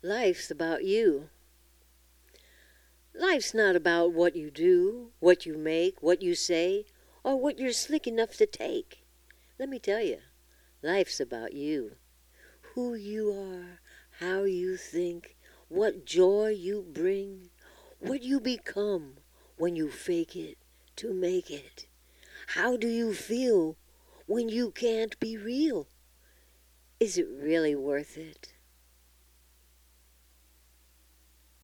Life's about you. Life's not about what you do, what you make, what you say, or what you're slick enough to take. Let me tell you, life's about you. Who you are, how you think, what joy you bring, what you become when you fake it to make it. How do you feel when you can't be real? Is it really worth it?